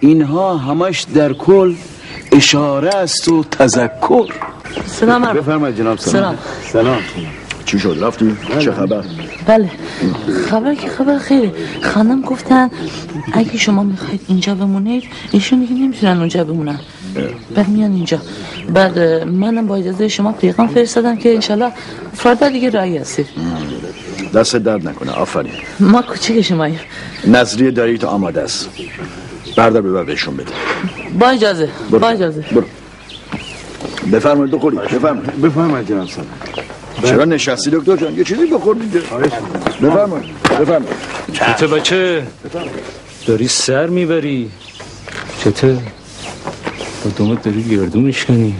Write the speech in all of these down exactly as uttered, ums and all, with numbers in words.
اینها همش در کل اشاره است و تذکر. سلام علیکم. بفرمایید جناب. سلام. سلام. چی شد رفتیم؟ چه خبر؟ بله خبر که خبر خیلی. خانم گفتن اگه شما میخواید اینجا بمونید ایشون دیگه نمیتونن اونجا بمونن، بعد میان اینجا. بعد منم با اجازه شما پیغام فرستادم که انشالله فردا دیگه راهی هستید. دست درد نکنه. آفرین. ما کوچیک شماییم. نظریه داری تو آماده است. بردار ببر بهشون بده. با اجازه. برو. با اجازه. برو. بفرمایید دخولی. بفرمایید. بفرمایید جناب سلام. چرا نشستی دکتر جان؟ یه چیزی بخور دیگه. بفرمایید. بفرمایید. چطور بچه؟ داری سر میبری؟ چطور؟ با دومت داری گردو میشکنی؟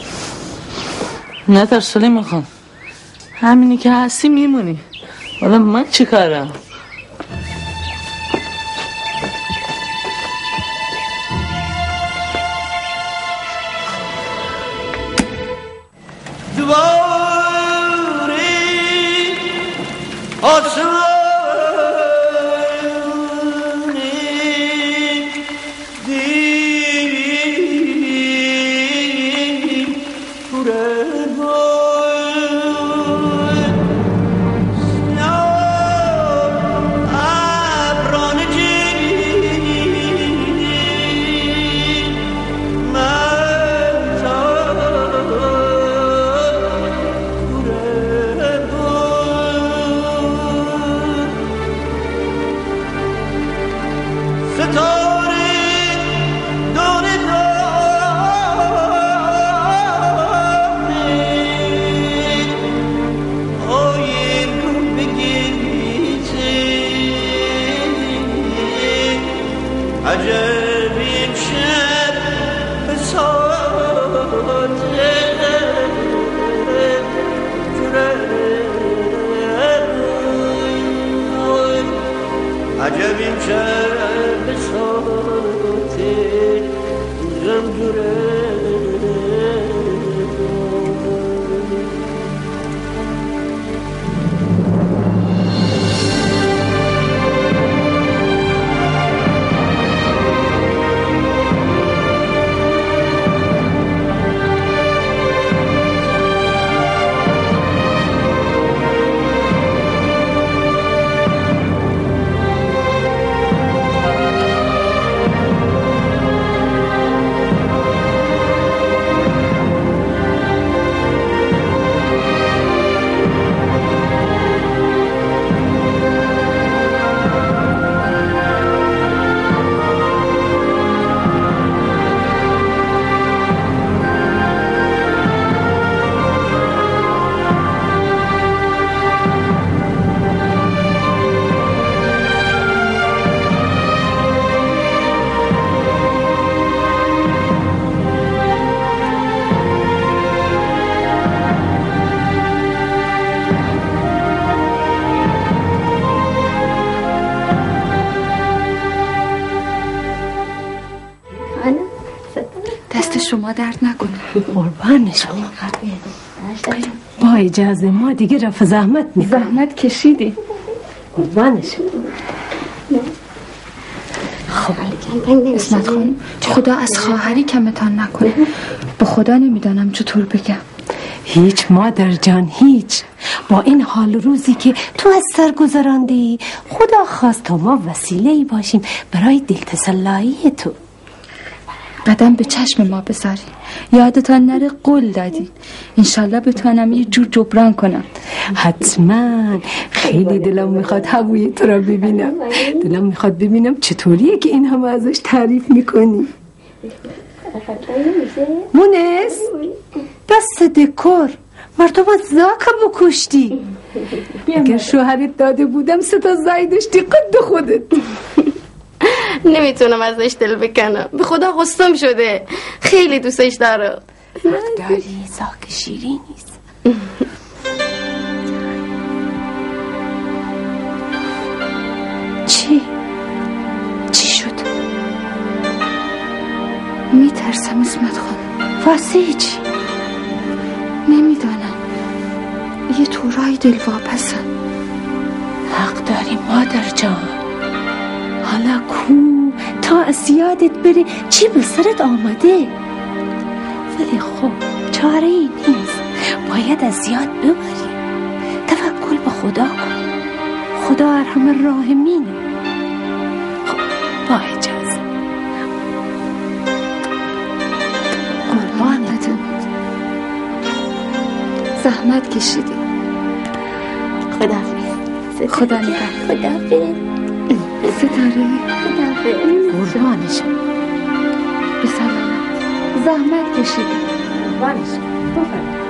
نه تر سلیمان خان، همینی که هستی میمونی. والا من چی کارم؟ شما درد نکنه. قربان شما. با اجازه ما دیگه رفع زحمت میکنم. زحمت کشیدی. قربان شما. خب اسمت خانم خدا از خواهری کمتان نکنه. به خدا نمیدانم چطور بگم. هیچ مادر جان هیچ. با این حال روزی که تو از سر گذراندی خدا خواست تا ما وسیله‌ای باشیم برای دلتسلایی تو. قدم به چشم ما بذاری. یادتان نره قول دادی. انشالله بتونم یه جور جبران کنم. حتما. خیلی دلم میخواد هوای تو را ببینم. دلم میخواد ببینم چطوریه که این همه ازش تعریف میکنی. مونس دست دکور مرتبا زاکا بکشتی. اگر شوهرت داده بودم سه تا زای داشتی قد خودت. نمیتونم ازش دل بکنم. به خدا قصتم شده. خیلی دوستش داره. داری زاک شیری نیست. چی؟ چی شد؟ میترسم اسمت خانم. واسه چی؟ نمیدانم. یه طورای دل واپسم. حق داری مادر جان. حالا کو تا از یادت بره چی به سرت آمده. ولی خب چاره ای نیست، باید از یاد ببری. توکل به خدا کن، خدا ارحم الراحمینه. خب با اجازه. قربانتون، زحمت کشیدی. خداحافظ. خدا نگهدار. خداحافظ. ستاره. خداحافظ. قربانش. به سلامت. زحمت کشیدی. قربانش. بفرمایید.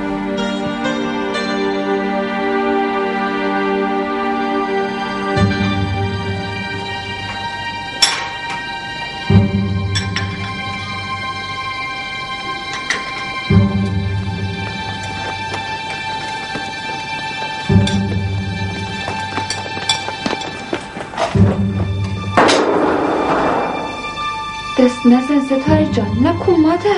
دست نزن ستاره جان، نکن مادر.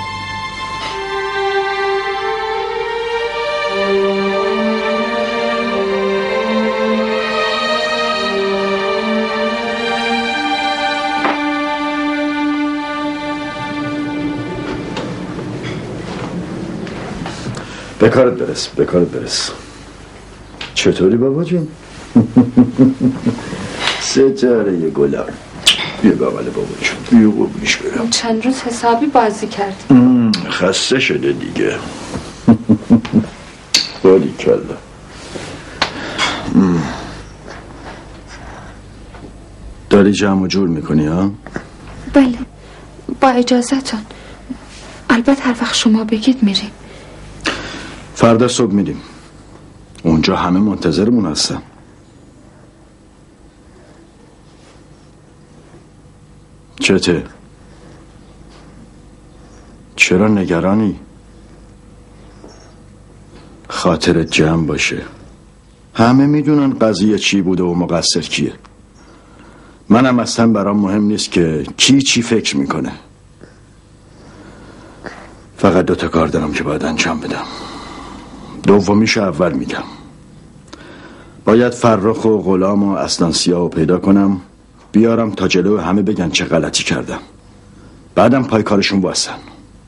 بکارت برس، بکارت برس. چطوری بابا جون؟ ستاره یه گلم. بیا بابا بابا جون، بیا قربونش برم. چند روز حسابی بازی کردی. خسته شده دیگه. باری کلا. داری جمع و جور میکنی ها؟ بله، با اجازهتون. البته هر وقت شما بگید میریم. فردا صبح میریم. اونجا همه منتظرمون هستن. چته؟ چرا نگرانی؟ خاطرت جمع باشه. همه میدونن قضیه چی بوده و مقصر کیه. منم اصلا برام مهم نیست که کی چی فکر میکنه. فقط دوتا کار دارم که باید انجام بدم. دومیشو اول میگم. باید فرخ و غلام و اسنانسیا رو پیدا کنم، بیارم تا جلو همه بگن چه غلطی کردم. بعدم پای کارشون واسن.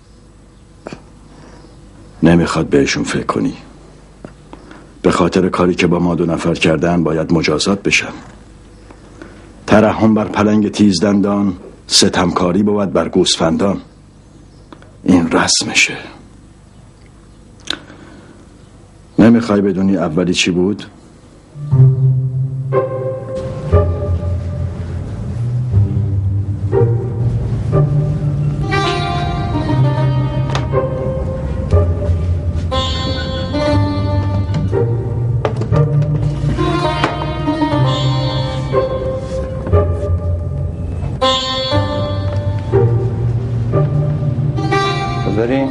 نمیخواد بهشون فکر کنی. به خاطر کاری که با ما دو نفر کردن باید مجازات بشن. ترحم بر پلنگ تیزدندان، ستمکاری بود بر گوسفندان. این رسمشه. نمیخوای بدونی اولی چی بود؟ بذارین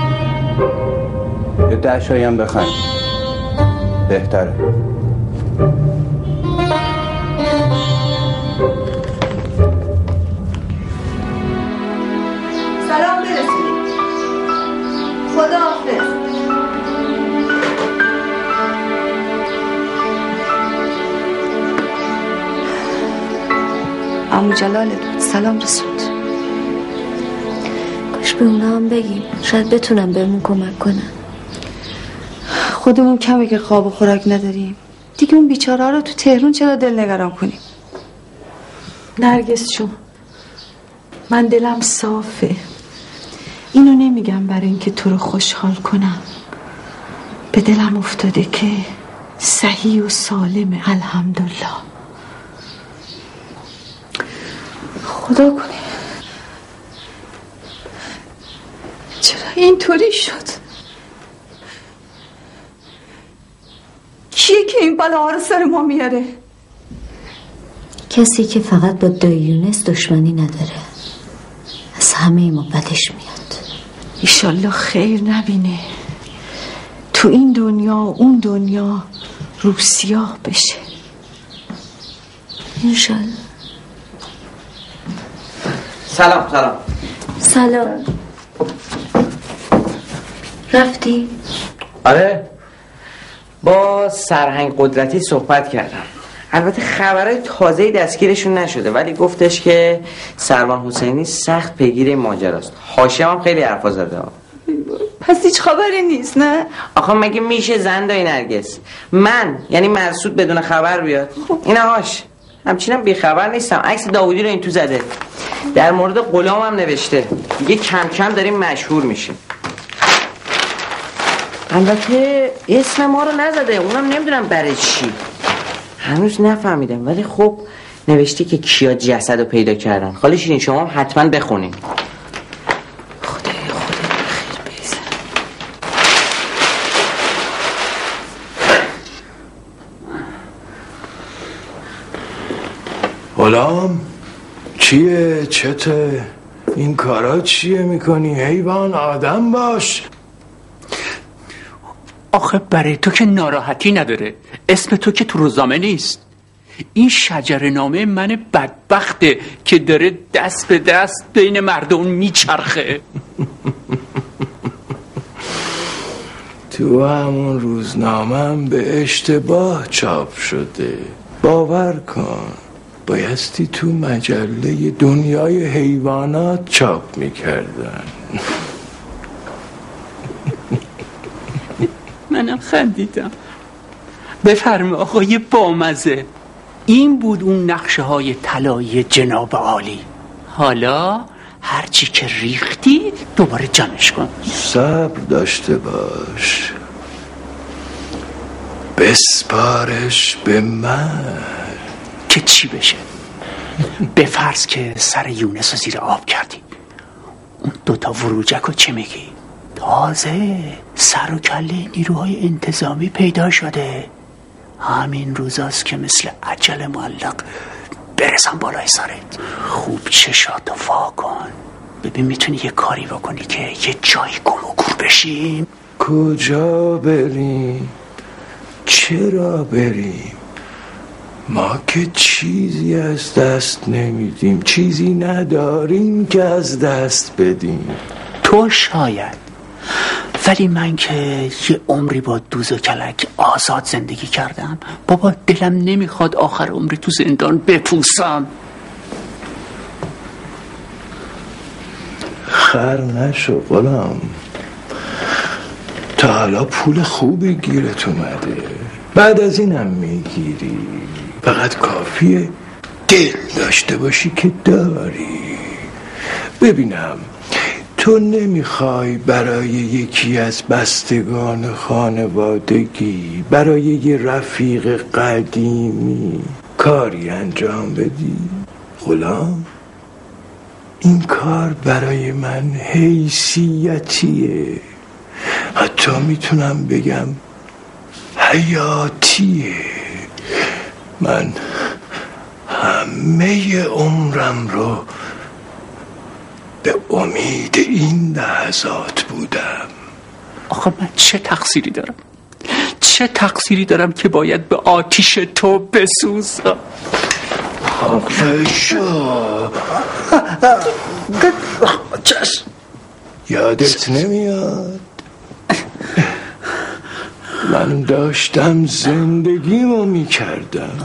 یه ده شایم بخند بهتره. سلام برسونید. خدا حافظ. عمو جلال سلام رسوند. کاش به اونا هم بگیم، شاید بتونم بهمون کمک کنن. خودمون کمه که خواب و خوراک نداریم، دیگه اون بیچاره ها رو تو تهرون چرا دل نگران کنیم؟ نرگس جون، من دلم صافه. اینو نمیگم برای اینکه تو رو خوشحال کنم. به دلم افتاده که صحیح و سالمه الحمدلله. خدا کنه. چرا اینطوری شد؟ کیه که این بلاها رو سر ما میاره؟ کسی که فقط با دایی یونس دشمنی نداره، از همه ما بدش میاد. ایشالله خیر نبینه، تو این دنیا و اون دنیا رو سیاه بشه انشالله. سلام سلام سلام. رفتی؟ آره، با سرهنگ قدرتی صحبت کردم. البته خبرهای تازه‌ای دستگیرشون نشده، ولی گفتش که سروان حسینی سخت پیگیر این ماجراست. هاشم هم خیلی حرفا زده. پس هیچ خبری نیست نه؟ آخه مگه میشه زندای نرگس من یعنی مرسود بدون خبر بیاد؟ اینا هاش همچینم بیخبر نیستم. عکس داوودی رو این تو زده، در مورد غلام هم نوشته، دیگه کم کم داریم مشهور میشیم. البته اسم ما رو نزده، اونم نمیدونم برای چی، هنوز نفهمیدم، ولی خب نوشته که کیا جسد رو پیدا کردن. خاله شیرین شما هم حتما بخونین. خدای خدا خیر بیزن. غلام چیه؟ چته؟ این کارا چیه میکنی؟ حیوان آدم باش. آخه برای تو که ناراحتی نداره، اسم تو که تو روزنامه نیست. این شجره‌نامه من بدبخته که داره دست به دست بین مردم میچرخه. تو همون روزنامه هم به اشتباه چاپ شده، باور کن. بایستی تو مجله دنیای حیوانات چاپ میکردن. منم خندیدم. بفرما آقای بامزه، این بود اون نقشه های طلایی جناب عالی. حالا هرچی که ریختی دوباره جمعش کن. صبر داشته باش، بسپارش به من. که چی بشه؟ به فرض که سر یونس رو زیر آب کردی، اون دوتا وروجک رو چه میگی؟ تازه سر و کله نیروهای انتظامی پیدا شده، همین روزاست که مثل عجل معلق برسن بالای سرت. خوب چشاتو وا کن، ببین میتونی یه کاری بکنی که یه جایی گم و گور بشیم. کجا بریم؟ چرا بریم؟ ما که چیزی از دست نمیدیم، چیزی نداریم که از دست بدیم. تو شاید، ولی من که یه عمری با دوز و کلک آزاد زندگی کردم، بابا دلم نمیخواد آخر عمری تو زندان بپوسم. خر نشو غلام، تا حالا پول خوبی گیرت اومده، بعد از اینم میگیری. فقط کافیه دل داشته باشی که داری. ببینم تو نمیخوای برای یکی از بستگان خانوادگی، برای یه رفیق قدیمی کاری انجام بدی؟ غلام، این کار برای من حیثیتیه، حتی میتونم بگم حیاتیه. من همه عمرم رو به امید این لحظات بودم. آخه من چه تقصیری دارم؟ چه تقصیری دارم که باید به آتیش تو بسوزم؟ خفه شو. چشم. یادت نمیاد من داشتم زندگیمو میکردم،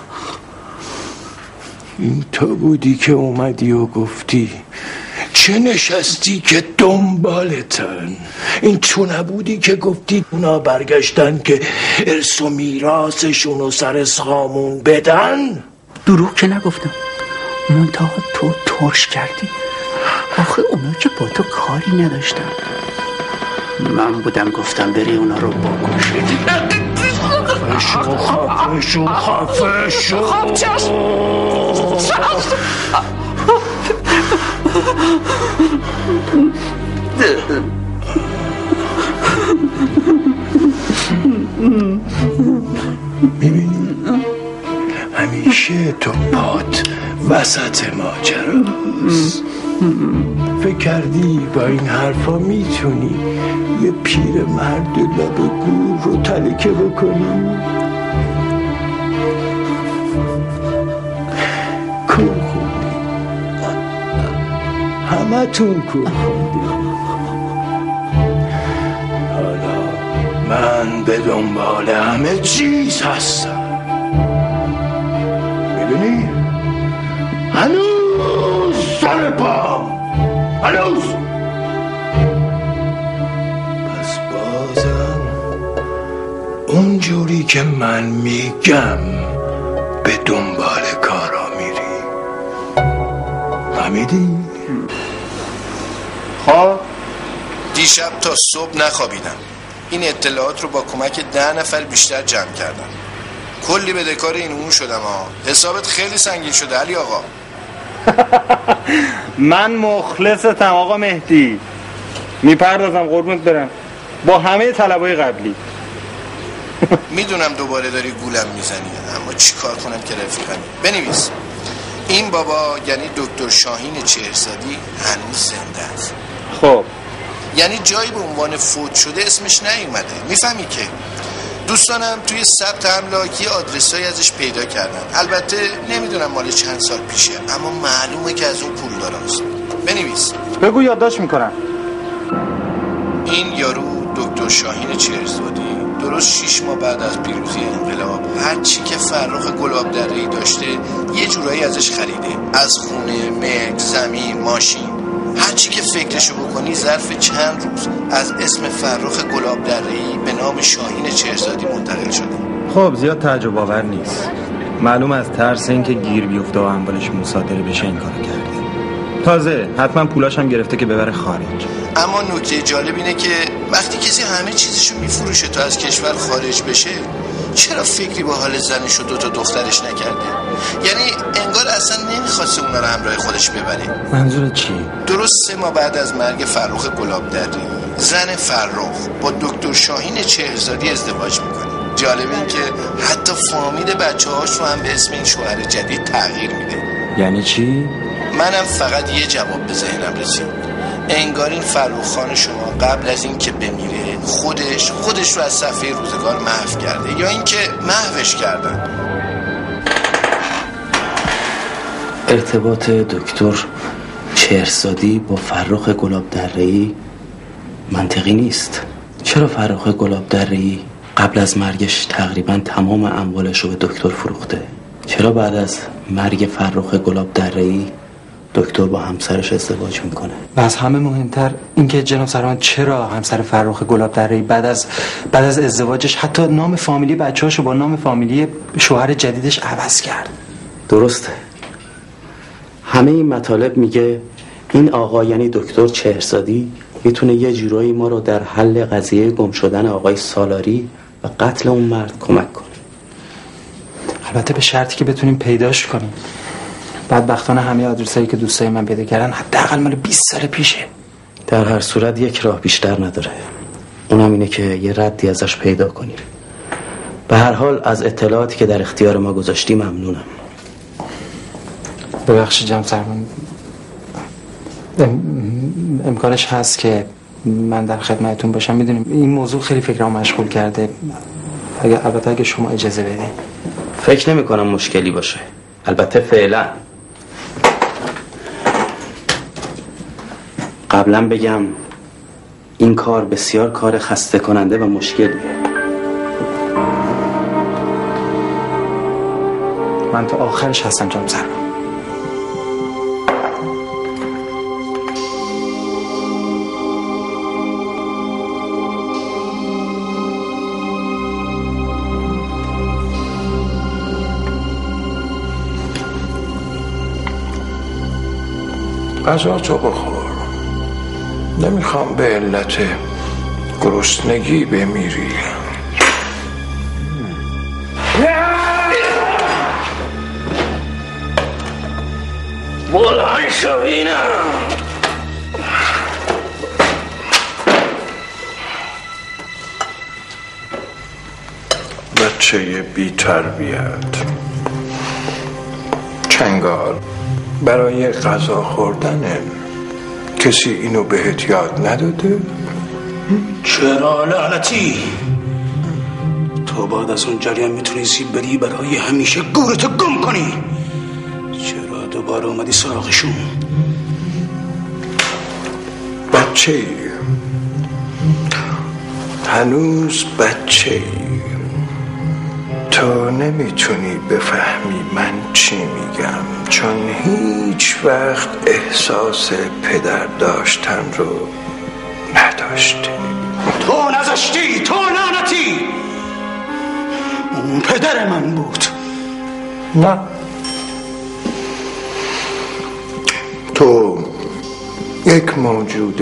این تو بودی که اومدی و گفتی چه نشستی که دنبالتن. این تو نبودی که گفتی اونا برگشتن که ارث و میراثشونو سر سامون بدن. دروغ که نگفتم، منتها تو ترش کردی. آخه اونا که با تو کاری نداشتن، من بودم گفتم بری اونا رو بکش. خفه شو خفه شو خفه شو. خب چشم. میبینی همیشه تو پات وسط ماجراست. فکر کردی با این حرفا میتونی یه پیر مرد لب گور رو تلکه بکنی؟ کور خوندی، همه تون کور خوندی. حالا من به دنبال همه چیز هستم. هنوز سر پام، هنوز. پس بازم اونجوری که من میگم به دنبال کارا میری. فهمیدی؟ ها دیشب تا صبح نخوابیدم. این اطلاعات رو با کمک ده نفر بیشتر جمع کردم. کلی بدهکار این اون شدم ها. حسابت خیلی سنگین شده علی آقا. من مخلصتم آقا مهدی، میپردازم قربونت برم با همه طلبای قبلی. میدونم دوباره داری گولم میزنی، اما چی کار کنم که رفیقمی. بنویس این بابا یعنی دکتر شاهین چهرزادی هنوز زنده است. خب یعنی جایی به عنوان فوت شده اسمش نیومده. میفهمی که دوستانم توی ثبت املاکی آدرسایی ازش پیدا کردن. البته نمیدونم مال چند سال پیشه، اما معلومه که از اون پول داراست. بنویس. بگو یادداشت میکنم. این یارو دکتر شاهین چهرزادی درست شیش ماه بعد از پیروزی انقلاب هر چی که فرخ گلابدره‌ای داشته یه جورایی ازش خریده. از خونه، ملک، زمین، ماشین، هر چی که فکرشو بکنی ظرف چند روز از اسم فرخ گلابدره‌ای به نام شاهین چهرزادی منتقل شده. خب زیاد تعجب آور نیست. معلوم از ترس اینکه گیر بیفته و اموالش مصادره بشه این کارو کرده. تازه حتما پولاش هم گرفته که ببره خارج. اما نکته جالب اینه که وقتی کسی همه چیزشو میفروشه تا از کشور خارج بشه، چرا فکری با حال زنش و دو تا دخترش نکرده؟ یعنی انگار اصلا نمیخواسته اونا رو همراه خودش ببره. منظورت چیه؟ درست سه ماه بعد از مرگ فرخ گلابدره‌ای زن فرخ با دکتر شاهین چهرزادی ازدواج میکنه. جالب این که حتی فامیل بچه هاش رو هم به اسم این شوهر جدید تغییر میده. یعنی چی؟ منم فقط یه جواب به ذهنم رسید. انگار این فرخ خان شما قبل از این که بمیره خودش خودش رو از صفحه روزگار محو کرده، یا اینکه محوش کردن. ارتباط دکتر چهرزادی با فرخ گلابدره‌ای منطقی نیست. چرا فرخ گلابدره‌ای قبل از مرگش تقریبا تمام اموالش رو به دکتر فروخته؟ چرا بعد از مرگ فرخ گلابدره‌ای دکتر با همسرش ازدواج میکنه؟ و از همه مهمتر اینکه جناب سروان چرا همسر فرخ گلابدره‌ای بعد از بعد از ازدواجش حتی نام فامیلی بچه‌هاشو با نام فامیلی شوهر جدیدش عوض کرد؟ درسته. همه این مطالب میگه این آقا یعنی دکتر چهرزادی میتونه یه جورایی ما رو در حل قضیه گم شدن آقای سالاری و قتل اون مرد کمک کنه. البته به شرطی که بتونیم پیداش کنیم. بدبختانه همه آدرسایی که دوستای من پیدا کردن حداقل مال بیست سال پیشه. در هر صورت یک راه بیشتر نداره، اونم اینه که یه ردی ازش پیدا کنیم. به هر حال از اطلاعاتی که در اختیار ما گذاشتی ممنونم. ببخشید جناب سروان، ام... امکانش هست که من در خدمتتون باشم. میدونیم این موضوع خیلی فکرام مشغول کرده. اگه البته اگه شما اجازه بدین. فکر نمی کنم مشکلی باشه، البته فعلا. قبلا بگم این کار بسیار کار خسته کننده و مشکلیه. من تا آخرش هستم جناب سروان. غذا تو بخور. نمیخوام به علت گرسنگی بمیری. بلند شو بینم. بچه بی تربیت، چنگال برای غذا خوردن کسی اینو بهت یاد نداده؟ چرا لعنتی؟ تو بعد از اون جریان میتونستی بری برای همیشه گورتو گم کنی. چرا دوباره اومدی سراغشون؟ بچه ای، هنوز بچه ای، تو نمیتونی بفهمی من چی میگم، چون هیچ وقت احساس پدر داشتن رو نداشتی. تو نذاشتی، تو لعنتی. اون پدر من بود. نه، تو یک موجود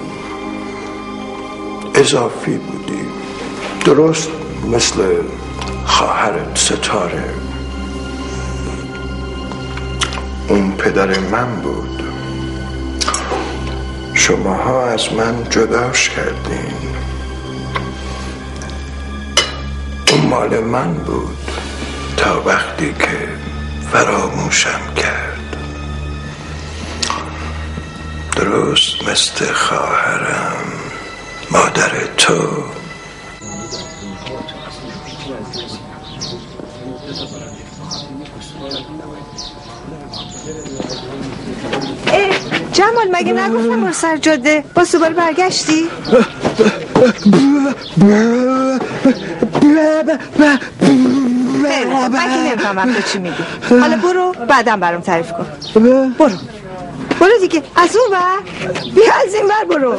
اضافی بودی، درست مثل خواهرت ستاره. اون پدر من بود، شماها از من جداش کردین. اون مال من بود تا وقتی که فراموشم کرد، درست مثل خواهرم، مادر تو. جمال مگه نگفتم برو سر جاده؟ باز دوباره برگشتی؟ من که نمیفهمم تو چی میگی. حالا برو بعدم برام تعریف کن. برو برو دیگه، از اون بر بیا، از این بر برو.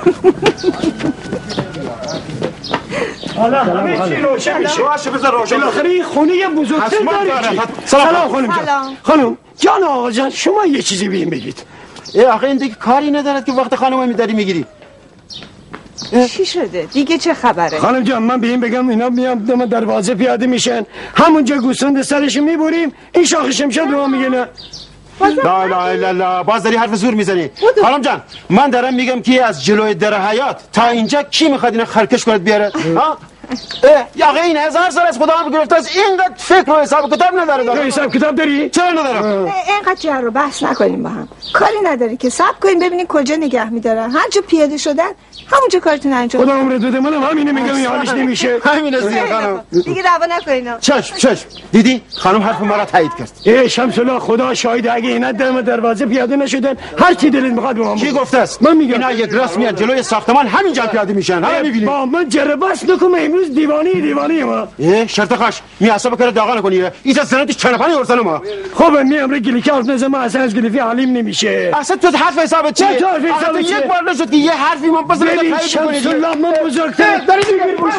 حالا همه چی روشن میشه. باشه بذار روشن. بالاخره این خونه بزرگتر داره. سلام خانم جان. خانم جان آقا جان، شما یه چیزی بهم بگید. ای آخه این دیگه کاری ندارد که وقت خانم میداری میگیری. چی شده؟ دیگه چه خبره؟ خانم جان من به این بگم اینا میام دم دروازه پیاده میشن، همونجا گوسفند سرش میبریم، این شاخ شمشاد به ما میگه نه. لا لا لا لا باز داری حرف زور میزنی. خانم جان من دارم میگم که از جلوی در حیات تا اینجا کی میخواد اینو خرکش کنه بیاره؟ ها؟ یا این هزار سال از خدا هم گرفته است، اینقدر فکر و حساب کتاب نداره. تو حساب کتاب داری؟ چرا ندارم؟ اینقدر جر رو بحث نکنیم با هم. کاری نداری که صبر کنیم ببینیم کجا نگه میدارن. هر جا پیاده شدن همونجا کارتون انجام. خدا عمرت بده، منم همینه میگم این حالش نمیشه. همین است خانم. دیگه دعوا نکنین. چشم چشم دیدی خانم حرف ما را تایید کرد. ای شمس الله خدا شاهد، اگه اینا دم دروازه پیاده نشدن هر کی دلت میخواد به من کی گفته است؟ من میگم اینا یک راست میاد جلوی ساختمان همینجا پیاده میشن. همه میبینید. با من جرباس نکم، امروز دیوانه دیوانه ما. ای شرط خاش می حساب کنه داغا نکنی. این سنت چنپانی ورسن ما. خب می امر گلیکی حرف نزن، من اصلا از گلیفی حالیم نمیشه. اصلا تو حرف حسابت چیه؟ تو حرف حسابت چیه؟ یک بار نشد که یه حرفی من پس بده تایید کنی. شمس الله من بزرگتر داری میگیر بشو.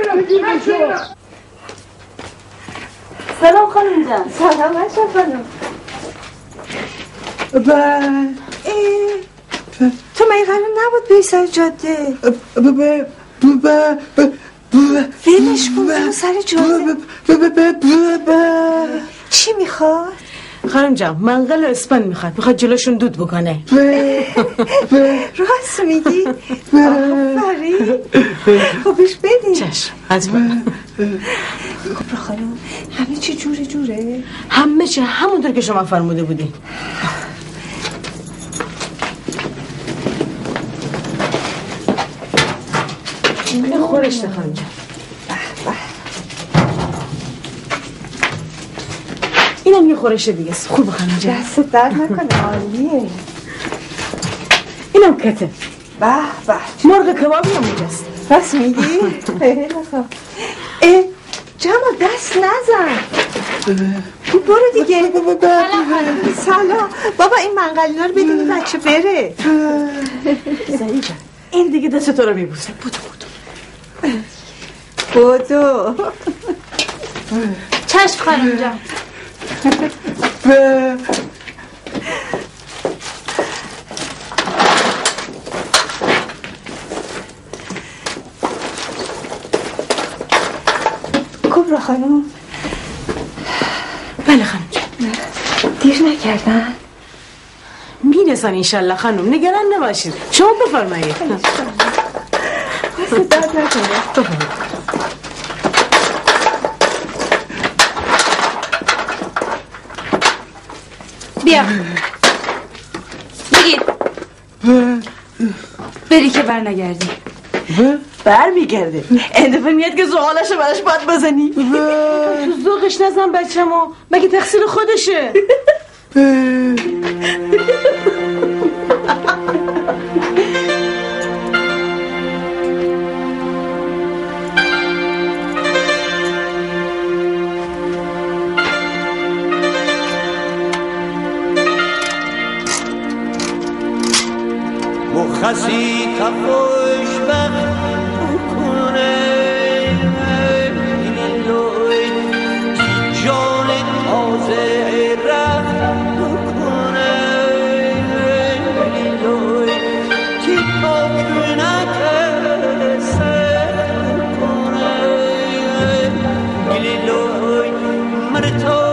سلام خانم جان. سلام اشرف خانم. با تو من قرار نبود بری سر جاده. ولش کن برو سر جاده. چی میخواد؟ خانم جان منقل و اسپان میخواد، میخواد جلوشون دود بکنه. راست میگی؟ آفرین. خبش بدین. چشم حتما. خب خانم همه چی جوره جوره؟ همه چی همونطور که شما فرموده بودین. این خورشته خانم جان. اینم یه خورشه دیگه خوب خانم جان. دست درد نکنه، عالیه. اینم کته. به به مرغ کبابی هم اینجاست. راست میگی؟ خیلی خوب. اه جمع دست نزن. برو دیگه. سلام بابا، این منقلینا رو بدونی بچه بره. زنی جان این دیگه دست تو رو میبوسه. بودو بودو بودو. چشم خانم جان. کبرا خانم. بله خانم جان. دیر نکردن؟ میرسن انشالله خانم، نگران نباشید. شما بفرمایید. دست درد نکنه. بفرمایید. بیا بگیر. بری که بر نگردی. بر میگرده این دفعه میاد که زغالشو براش باید بزنی. تو ذوقش نزن بچه‌مو، مگه تقصیر خودشه. کسی تا خوشبخت بکنه لیلوی جان تازه رفت بکنه لیلوی که پاک نکسه بکنه لیلوی مرتو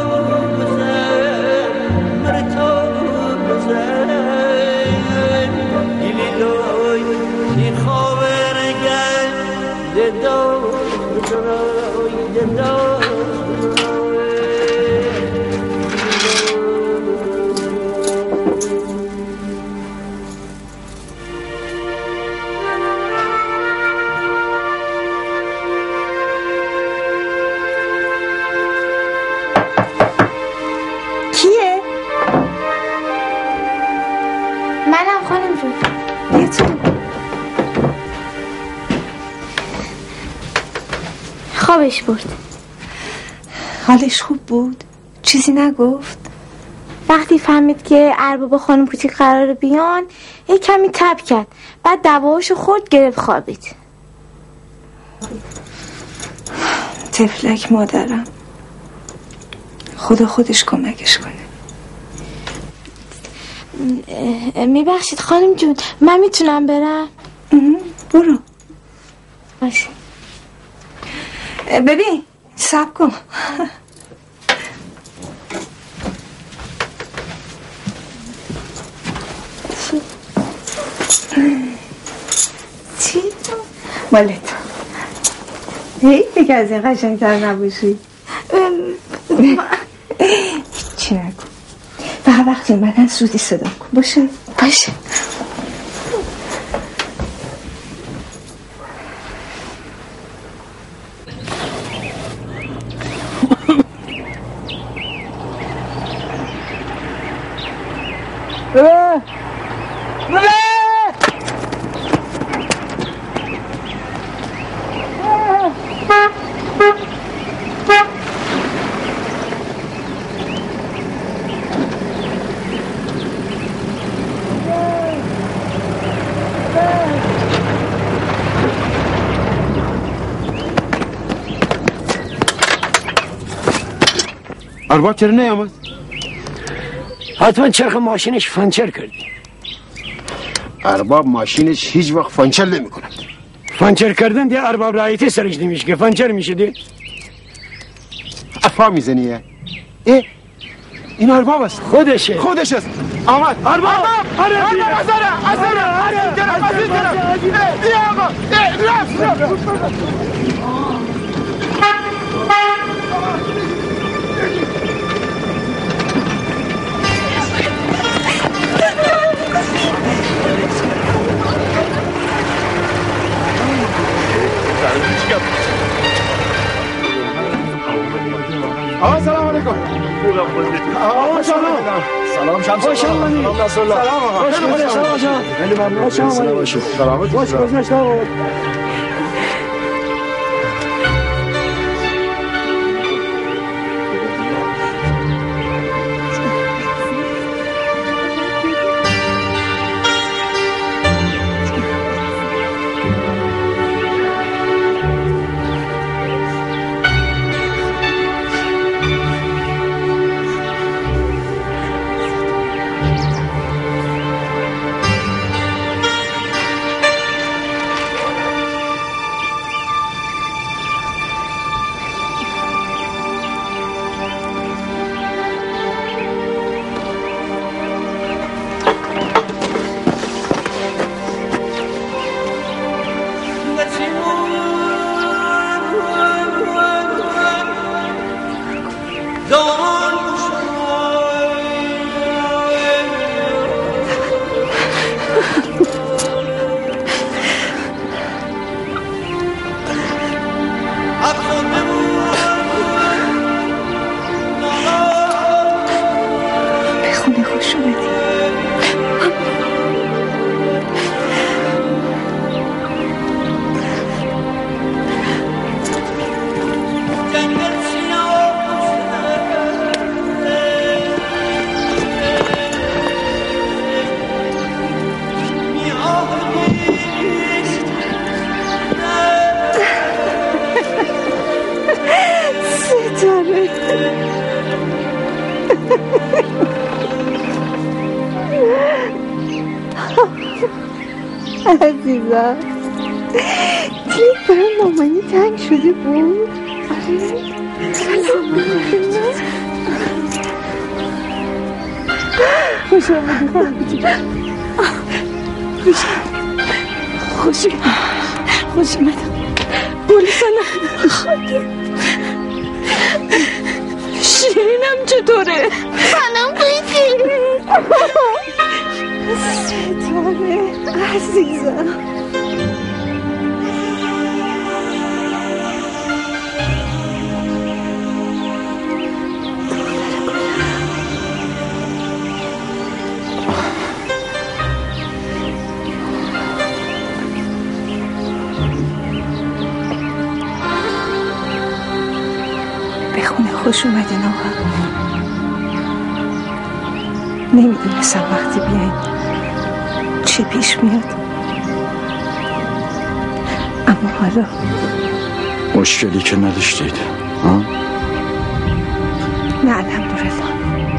کیه؟ منم خانم جون. بیا تو. خوابش برد. حالش خوب بود؟ چیزی نگفت؟ وقتی فهمید که ارباب خانم کوچیک قراره بیان یه کمی تب کرد، بعد دواشو خورد گرفت خوابید. تفلک مادرم، خدا خودش کمکش کنه. میبخشید خانم جون، من میتونم برم؟ برو. باشه. ببین صبر کن. چی؟ مالت هی دیگه از این قشنگتر نباشی. چی نگو، فقط وقتی اومدن سودی صدا کن. باشه باشه. بله بله ارباب چرا نیامد؟ حتما چرخ ماشینش فنچر کردی. ارباب ماشینش هیچ وقت فنچر نمی کند. فنچر کردن دیگه ارباب رایتی سرش نمیشه که فنچر میشه دی. افا میزنیه. اه این ارباب است. خودشه خودش است. آمد ارباب. ارباب از داره از داره از این طرف از این طرف. بیا آقا رفت رفت. آقا سلام علیکم. آقا سلام. سلام شمس. خوش آمدید. سلام نصر الله. سلام آقا. خوش آمدید. سلام جان. خیلی ممنون. خوش آمدید. سلامت. خوش گذشت آقا. عزیزم دیگه برای مامانی تنگ شده بود. خوش آمدی خانم. خوش خوش آمدم. بولیسانه خاطر شیرینم چطوره؟ خانم بیدی ستاره عزیزم. به خونه خوش اومدین آقا. نمیدونستم وقتی بیاین چی پیش میاد، اما حالا مشکلی که نداشتید ها؟ نه الحمدلله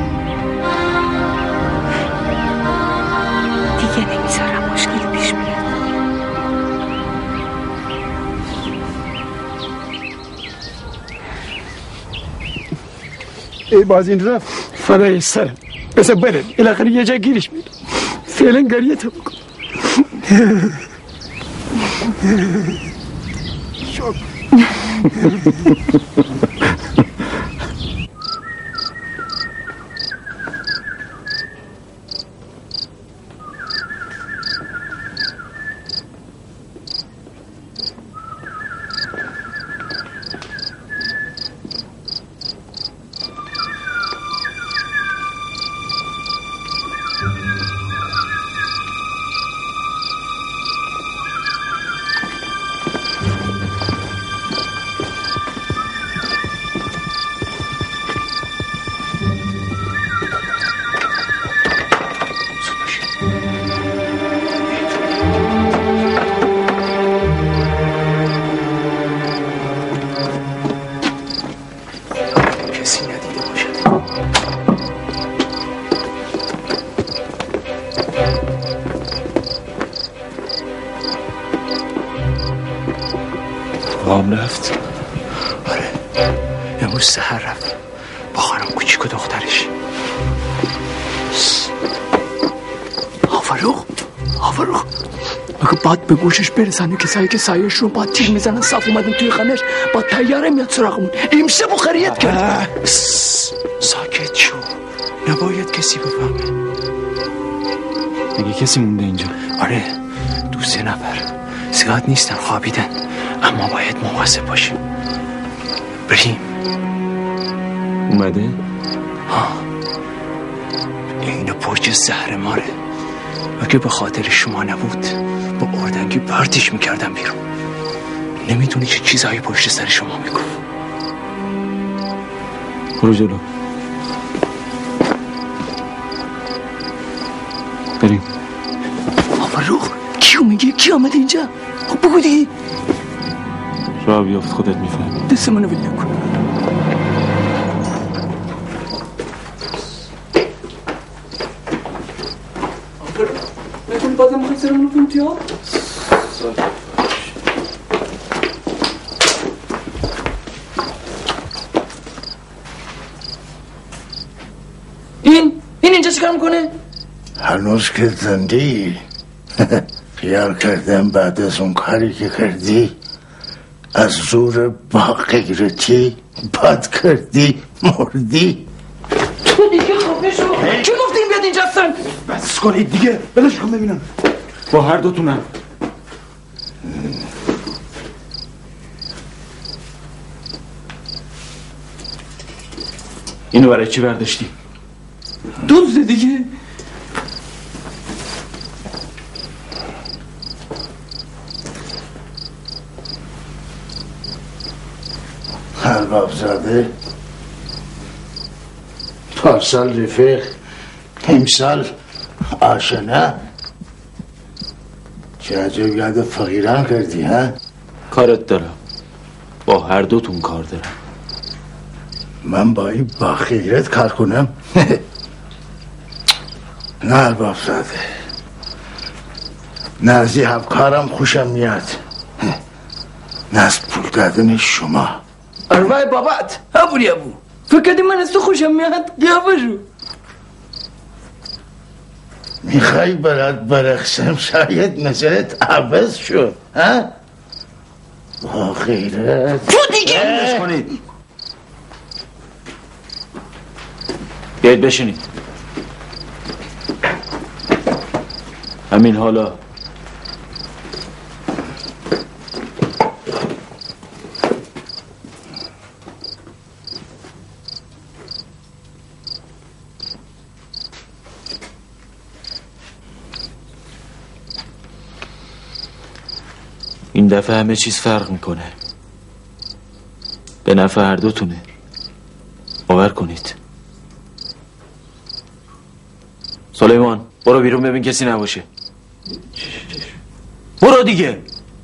دیگه نمیذارم مشکلی پیش بیاد. ای باز این رفت فدای سرم. بس بره بالاخره یه جا گیرش میاد. فعلا گریه تو بکن. شوک بابام رفت. آره امروز سحر رفت با خانم کوچیک و دخترش. آفروخ آفروخ اگه بعد به گوشش برسنه که سعی که سایش رو با تیر میزنن صف اومدن توی خانهش با تیاره میاد سراغمون. امشب خرید کرد. ساکت شو، نباید کسی بفهمه. مگه کسی مونده اینجا؟ آره دو سه نفر زیاد نیستن، خوابیدن، اما باید مواظب باشیم. بریم. اومده؟ ها اینو پشت زهر ماره. اگه به خاطر شما نبود با اردنگی پرتش میکردم بیرون. نمیدونی چه چیزایی پشت سر شما میگفت. برو جلو. بریم. آفروخ کیو میگی؟ کی آمده اینجا؟ خب بگو دیگه. راه بیافت خودت میفهمی. دست منو ول نکن. بتونی بازم میخوای سرمونو کنی ها؟ این این اینجا چیکار میکنه؟ هنوز که زندی خیال کردم بعد از اون کاری که کردی از زور با غیرتی بد کردی مردی. تو دیگه خفه شو. کی گفت این بیاد اینجا هستن؟ بس کنید دیگه، بلش کن ببینم. با هر دوتونم. اینو برای چی برداشتی؟ دوزده دیگه. ارباب زاده پارسال رفیق امسال آشنا. چه عجب یاد فقیران کردی ها؟ کارت دارم، با هر دوتون کار دارم. من با این با خیرت کار کنم؟ نه ارباب زاده، نه از این همکارم خوشم میاد، نه از پول دادن شما. اروای بابات ابوری ابو فکر کردی من از تو خوشم میاد؟ گیا بشو. میخوای برات برخصم شاید نظرت عوض شد ها؟ با غیرت تو دیگه بش کنید. بیاید بشینید. همین حالا این دفعه همه چیز فرق میکنه، به نفع هر دوتونه، باور کنید. سلیمان برو بیرون ببین کسی نباشه. برو دیگه.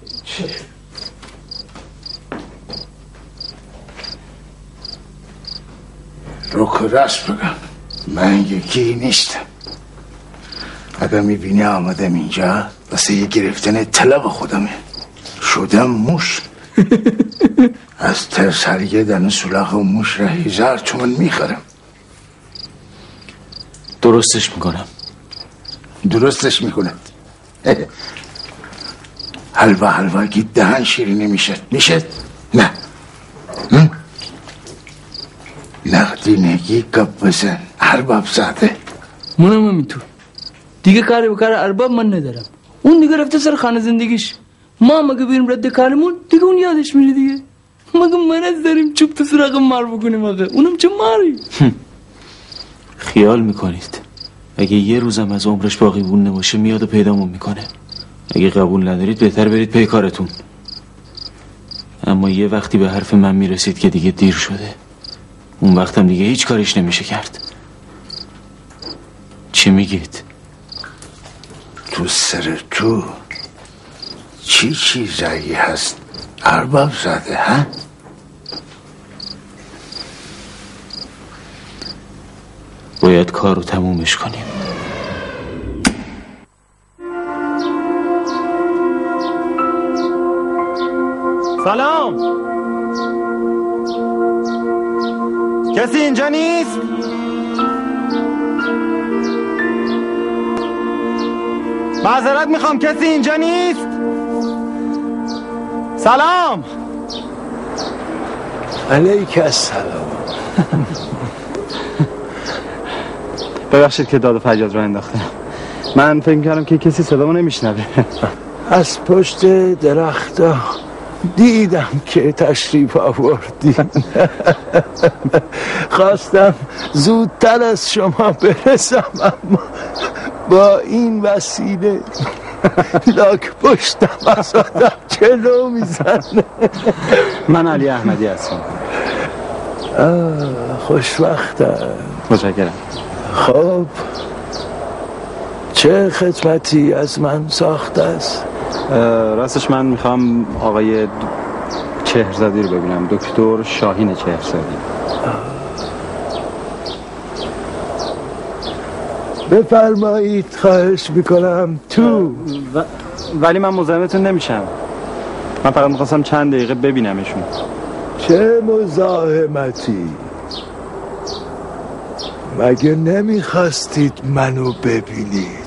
رو که راست بگم من یکی نیستم. اگر میبینی آمدم اینجا واسه یه گرفتن طلب خودمه، شدم موش. از ترس هر یه دانه سولاخ و موش را هزار تومن میخرم. درستش میکنم. درستش میکنه. حلوا حلوا گید دهن شیرینی میشد میشد؟ نه. نقدی نگی گپ بزن ارباب زاده. منم همینطور دیگه کاری بکار ارباب من ندارم. اون دیگه رفته سر خانه زندگیش. ما مگه بیرم رد کارمون دیگه اون یادش میره دیگه. مگه من از داریم چوب تو سراغ مار بکنیم آقا؟ اونم چه ماری؟ خیال میکنید اگه یه روزم از عمرش باقی مونده باشه میاد و پیدامون میکنه. اگه قبول ندارید بهتر برید پی کارتون. اما یه وقتی به حرف من میرسید که دیگه دیر شده. اون وقتم دیگه هیچ کاریش نمیشه کرد. چی میگید؟ تو سر تو چی چیزایی هست ارباب زاده ها؟ باید کار رو تمومش کنیم. سلام. کسی اینجا نیست؟ معذرت میخوام کسی اینجا نیست؟ سلام. علیک السلام. ببخشید که داد و فریاد رو انداختم. من فکر کردم که کسی صدامو نمیشنوه. از پشت درختا دیدم که تشریف آوردی. خواستم زودتر از شما برسم اما با این وسیله لاک پشتم از آدم جلو میزنه. من علی احمدی هستم. خوشوقتم. متشکرم. خب چه خدمتی از من ساخته است؟ راستش من میخوام آقای چهرزادی رو ببینم، دکتر شاهین چهرزادی. بفرمایید خواهش میکنم تو. و... ولی من مزاحمتون نمیشم. من فقط میخواستم چند دقیقه ببینمشون. چه مزاحمتی؟ مگه نمیخواستید منو ببینید؟